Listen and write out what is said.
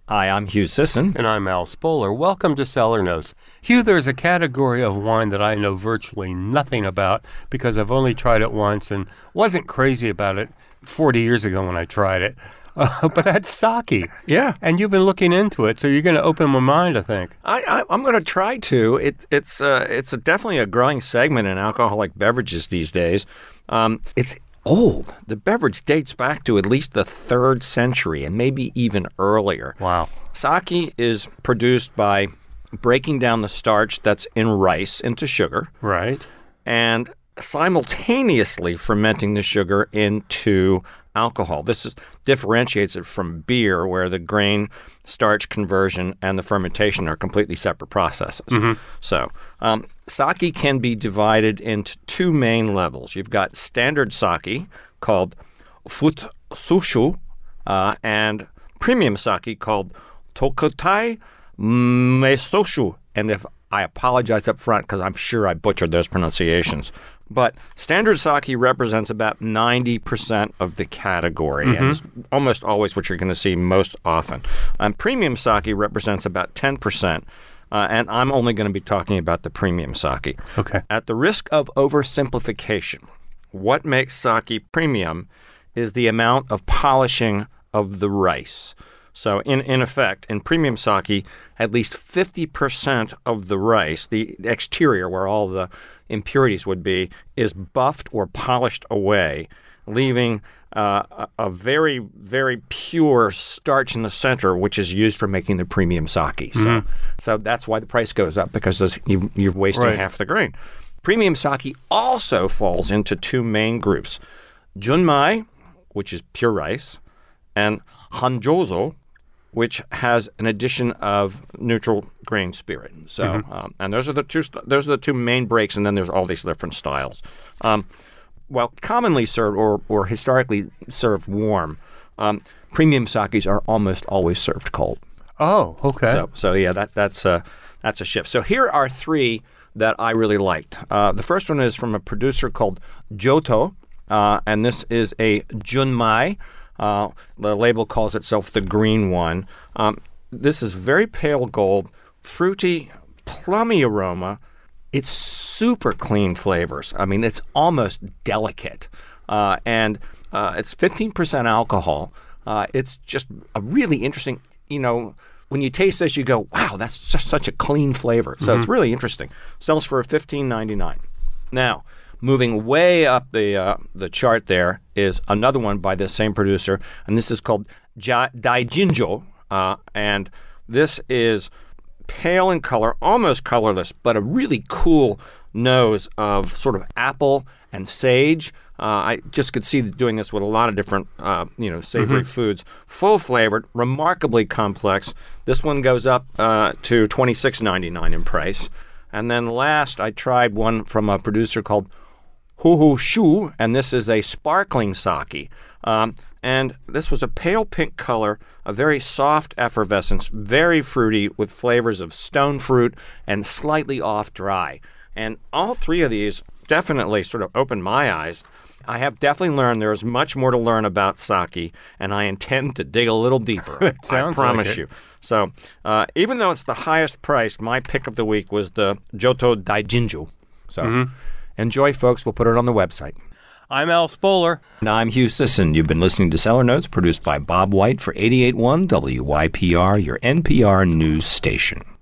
Hi, I'm Hugh Sisson. And I'm Al Spoler. Welcome to Cellar Notes. Hugh, there's a category of wine that I know virtually nothing about because I've only tried it once and wasn't crazy about it 40 years ago when I tried it. But that's sake. Yeah. And you've been looking into it, so you're going to open my mind, I think. I'm going to try to. It's definitely a growing segment in alcoholic beverages these days. It's old. The beverage dates back to at least the 3rd century and maybe even earlier. Wow. Sake is produced by breaking down the starch that's in rice into sugar. Right. And simultaneously fermenting the sugar into alcohol. This differentiates it from beer, where the grain starch conversion and the fermentation are completely separate processes. Mm-hmm. So sake can be divided into 2 main levels. You've got standard sake called futsushu and premium sake called tokutai meisoshu. And if I apologize up front because I'm sure I butchered those pronunciations. But standard sake represents about 90% of the category, and it's almost always what you're going to see most often. Premium sake represents about 10%, and I'm only going to be talking about the premium sake. Okay. At the risk of oversimplification, what makes sake premium is the amount of polishing of the rice. So in effect, in premium sake, at least 50% of the rice, the exterior where all the impurities would be, is buffed or polished away, leaving a very, very pure starch in the center, which is used for making the premium sake. So that's why the price goes up, because you're wasting half the grain. Premium sake also falls into 2 main groups: junmai, which is pure rice, and hanjozo, which has an addition of neutral grain spirit. So, and those are the two main breaks, and then there's all these different styles. While commonly served or historically served warm, premium sakes are almost always served cold. Oh, okay. So yeah, that's a shift. So here are 3 that I really liked. The first one is from a producer called Joto, and this is a junmai. The label calls itself the green one. This is very pale gold, fruity, plummy aroma. It's super clean flavors. I mean, it's almost delicate. And it's 15% alcohol. It's just a really interesting, when you taste this, you go, wow, that's just such a clean flavor. So it's really interesting. Sells for $15.99. Now, moving way up the chart there is another one by the same producer, and this is called Daijinjo, and this is pale in color, almost colorless, but a really cool nose of sort of apple and sage. I just could see doing this with a lot of different, savory foods. Full flavored, remarkably complex. This one goes up to $26.99 in price. And then last, I tried one from a producer called Huhu Shu, and this is a sparkling sake. And this was a pale pink color, a very soft effervescence, very fruity with flavors of stone fruit and slightly off dry. And all 3 of these definitely sort of opened my eyes. I have definitely learned there's much more to learn about sake, and I intend to dig a little deeper. I promise you. So even though it's the highest priced, my pick of the week was the Joto Daijinjo. So enjoy, folks. We'll put it on the website. I'm Al Spoler. And I'm Hugh Sisson. You've been listening to Cellar Notes, produced by Bob White for 88.1 WYPR, your NPR news station.